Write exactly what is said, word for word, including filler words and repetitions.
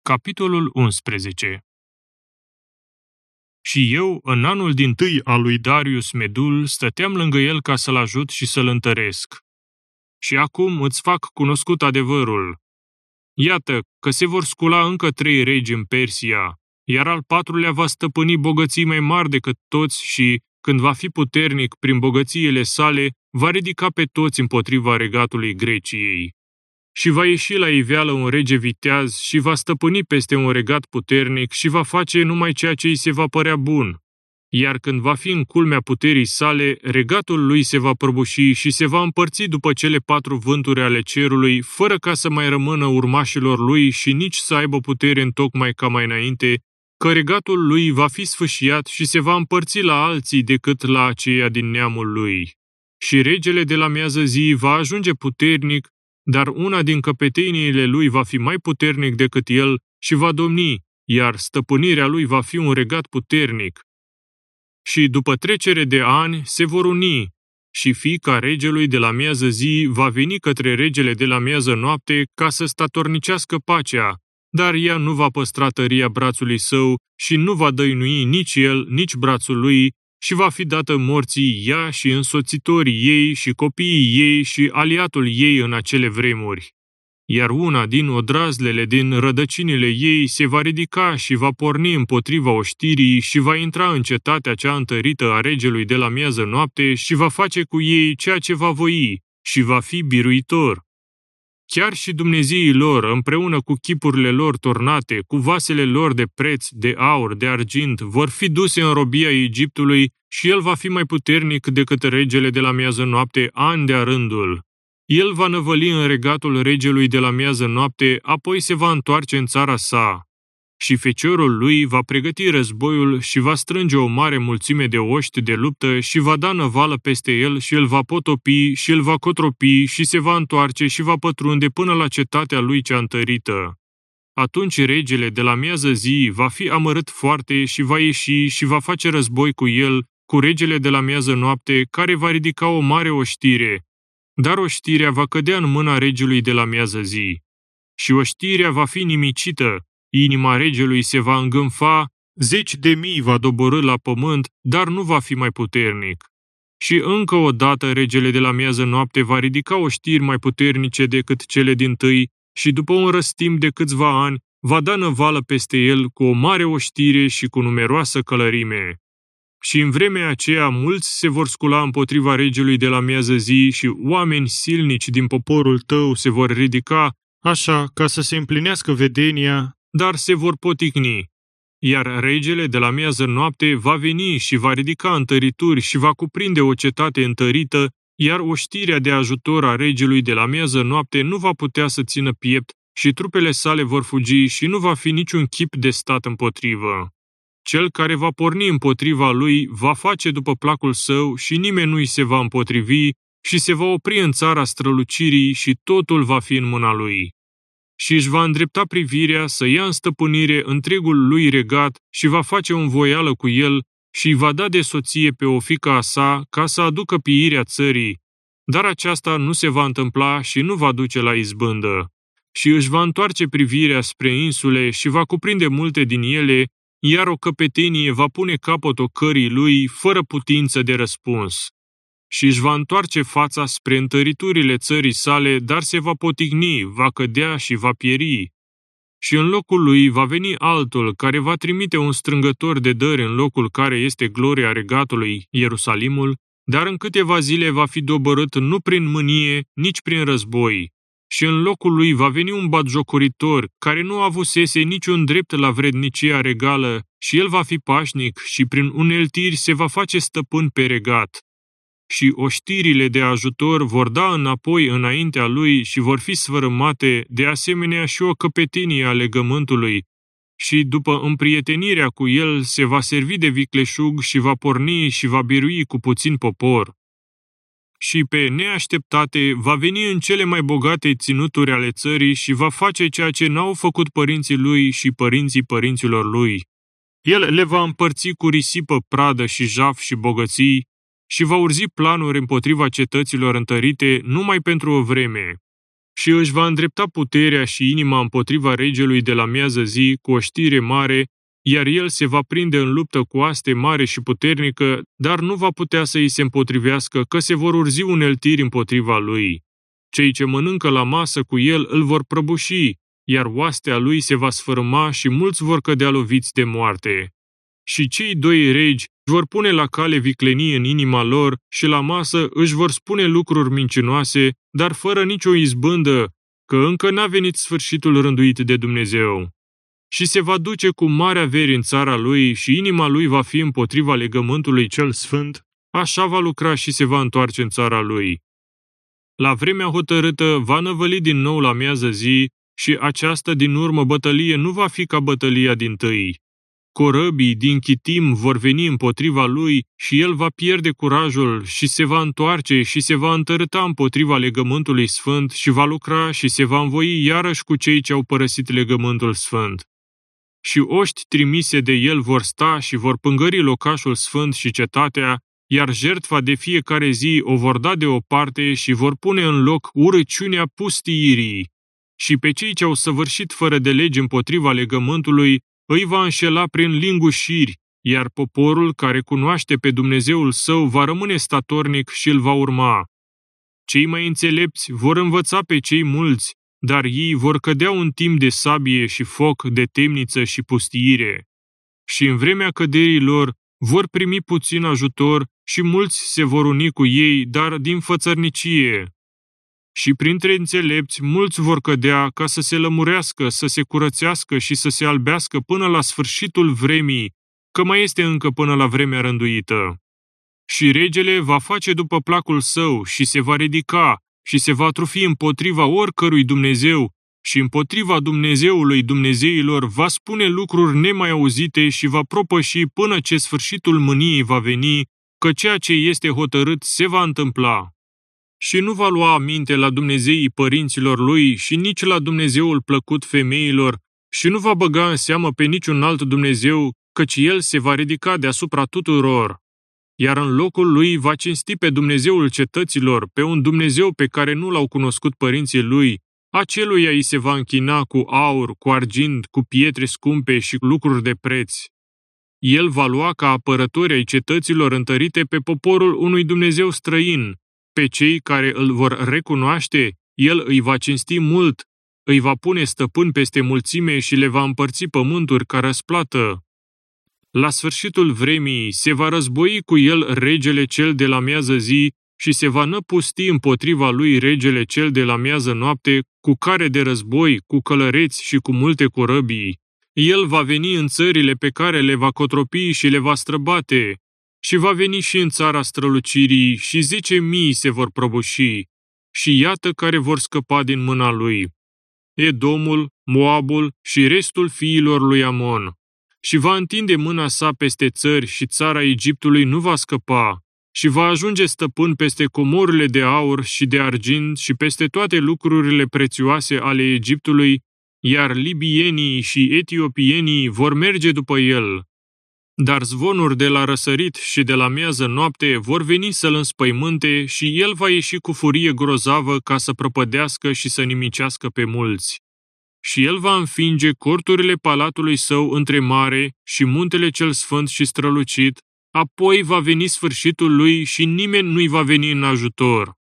Capitolul unsprezece. Și eu, în anul dintâi al lui Darius Medul, stăteam lângă el ca să-l ajut și să-l întăresc. Și acum îți fac cunoscut adevărul. Iată că se vor scula încă trei regi în Persia, iar al patrulea va stăpâni bogății mai mari decât toți și, când va fi puternic prin bogățiile sale, va ridica pe toți împotriva regatului Greciei. Și va ieși la iveală un rege viteaz și va stăpâni peste un regat puternic și va face numai ceea ce îi se va părea bun. Iar când va fi în culmea puterii sale, regatul lui se va prăbuși și se va împărți după cele patru vânturi ale cerului, fără ca să mai rămână urmașilor lui și nici să aibă putere întocmai ca mai înainte, că regatul lui va fi sfâșiat și se va împărți la alții decât la aceia din neamul lui. Și regele de la miază zi va ajunge puternic, dar una din căpeteniile lui va fi mai puternic decât el și va domni, iar stăpânirea lui va fi un regat puternic. Și după trecere de ani se vor uni, și fiica regelui de la miază zi va veni către regele de la miază noapte ca să statornicească pacea, dar ea nu va păstra tăria brațului său și nu va dăinui nici el, nici brațul lui, și va fi dată morții ea și însoțitorii ei și copiii ei și aliatul ei în acele vremuri. Iar una din odrazlele din rădăcinile ei se va ridica și va porni împotriva oștirii și va intra în cetatea cea întărită a regelui de la miază noapte și va face cu ei ceea ce va voi și va fi biruitor. Chiar și dumnezeii lor, împreună cu chipurile lor tornate, cu vasele lor de preț, de aur, de argint, vor fi duse în robia Egiptului și el va fi mai puternic decât regele de la miază noapte ani de-a rândul. El va năvăli în regatul regelui de la miază noapte, apoi se va întoarce în țara sa. Și feciorul lui va pregăti războiul și va strânge o mare mulțime de oști de luptă și va da năvală peste el și îl va potopi și îl va cotropi și se va întoarce și va pătrunde până la cetatea lui cea întărită. Atunci regele de la miază zi va fi amărât foarte și va ieși și va face război cu el, cu regele de la miază noapte, care va ridica o mare oștire. Dar oștirea va cădea în mâna regelui de la miază zi. Și oștirea va fi nimicită, inima regelui se va îngânfa, zeci de mii va doborî la pământ, dar nu va fi mai puternic. Și încă o dată regele de la miază noapte va ridica oștiri mai puternice decât cele dintâi și după un răstim de câțiva ani va da năvală peste el cu o mare oștire și cu numeroasă călărime. Și în vremea aceea mulți se vor scula împotriva regelui de la miază zi și oameni silnici din poporul tău se vor ridica, așa ca să se împlinească vedenia, dar se vor poticni. Iar regele de la miază noapte va veni și va ridica întărituri și va cuprinde o cetate întărită, iar oștirea de ajutor a regelui de la miază noapte nu va putea să țină piept și trupele sale vor fugi și nu va fi niciun chip de stat împotrivă. Cel care va porni împotriva lui va face după placul său și nimeni nu-i se va împotrivi și se va opri în țara strălucirii și totul va fi în mâna lui. Și își va îndrepta privirea să ia în stăpânire întregul lui regat și va face o învoială cu el și îi va da de soție pe o fiică a sa ca să aducă pieirea țării, dar aceasta nu se va întâmpla și nu va duce la izbândă. Și își va întoarce privirea spre insule și va cuprinde multe din ele, iar o căpetenie va pune capăt ocării lui fără putință de răspuns. Și își va întoarce fața spre întăriturile țării sale, dar se va poticni, va cădea și va pieri. Și în locul lui va veni altul care va trimite un strângător de dări în locul care este gloria regatului, Ierusalimul, dar în câteva zile va fi doborât nu prin mânie, nici prin război. Și în locul lui va veni un batjocoritor care nu avusese niciun drept la vrednicia regală și el va fi pașnic și prin uneltiri se va face stăpân pe regat. Și oștirile de ajutor vor da înapoi înaintea lui și vor fi sfărâmate, de asemenea și o căpetenie a legământului. Și după împrietenirea cu el se va servi de vicleșug și va porni și va birui cu puțin popor. Și pe neașteptate va veni în cele mai bogate ținuturi ale țării și va face ceea ce n-au făcut părinții lui și părinții părinților lui. El le va împărți cu risipă pradă și jaf și bogății și va urzi planuri împotriva cetăților întărite numai pentru o vreme. și își va îndrepta puterea și inima împotriva regelui de la miază zi cu o știre mare, iar el se va prinde în luptă cu aste mare și puternică, dar nu va putea să îi se împotrivească, că se vor urzi uneltiri împotriva lui. Cei ce mănâncă la masă cu el îl vor prăbuși, iar oastea lui se va sfărâma și mulți vor cădea loviți de moarte. Și cei doi regi vor pune la cale viclenii în inima lor și la masă își vor spune lucruri mincinoase, dar fără nicio izbândă, că încă n-a venit sfârșitul rânduit de Dumnezeu. Și se va duce cu mare averi în țara lui și inima lui va fi împotriva legământului cel sfânt, așa va lucra și se va întoarce în țara lui. La vremea hotărâtă va năvăli din nou la miază zi și această din urmă bătălie nu va fi ca bătălia dintâi. Corăbii din Chitim vor veni împotriva lui și el va pierde curajul și se va întoarce și se va întărâta împotriva legământului sfânt și va lucra și se va învoi iarăși cu cei ce au părăsit legământul sfânt. Și oști trimise de el vor sta și vor pângări locașul sfânt și cetatea, iar jertfa de fiecare zi o vor da deoparte și vor pune în loc urăciunea pustiirii. Și pe cei ce au săvârșit fără de lege împotriva legământului îi va înșela prin lingușiri, iar poporul care cunoaște pe Dumnezeul său va rămâne statornic și îl va urma. Cei mai înțelepți vor învăța pe cei mulți, dar ei vor cădea un timp de sabie și foc, de temniță și pustiire. Și în vremea căderii lor vor primi puțin ajutor și mulți se vor uni cu ei, dar din fățărnicie. Și printre înțelepți mulți vor cădea ca să se lămurească, să se curățească și să se albească până la sfârșitul vremii, că mai este încă până la vremea rânduită. Și regele va face după placul său și se va ridica și se va trufi împotriva oricărui Dumnezeu și împotriva Dumnezeului Dumnezeilor va spune lucruri nemai auzite și va propăși până ce sfârșitul mâniei va veni, că ceea ce este hotărât se va întâmpla. Și nu va lua aminte la Dumnezeii părinților lui și nici la Dumnezeul plăcut femeilor și nu va băga în seamă pe niciun alt Dumnezeu, căci el se va ridica deasupra tuturor. Iar în locul lui va cinsti pe Dumnezeul cetăților, pe un Dumnezeu pe care nu l-au cunoscut părinții lui, aceluia îi se va închina cu aur, cu argint, cu pietre scumpe și lucruri de preț. El va lua ca apărători ai cetăților întărite pe poporul unui Dumnezeu străin. Pe cei care îl vor recunoaște, el îi va cinsti mult, îi va pune stăpân peste mulțime și le va împărți pământuri ca răsplată. La sfârșitul vremii se va război cu el regele cel de la miază zi și se va năpusti împotriva lui regele cel de la miază noapte cu care de război, cu călăreți și cu multe corăbii. El va veni în țările pe care le va cotropi și le va străbate. Și va veni și în țara strălucirii și zece mii se vor prăbuși, și iată care vor scăpa din mâna lui: Edomul, Moabul și restul fiilor lui Amon. Și va întinde mâna sa peste țări și țara Egiptului nu va scăpa, și va ajunge stăpân peste comorile de aur și de argint și peste toate lucrurile prețioase ale Egiptului, iar libienii și etiopienii vor merge după el. Dar zvonuri de la răsărit și de la miază noapte vor veni să-l înspăimânte și el va ieși cu furie grozavă ca să prăpădească și să nimicească pe mulți. Și el va înfinge corturile palatului său între mare și muntele cel sfânt și strălucit, apoi va veni sfârșitul lui și nimeni nu-i va veni în ajutor.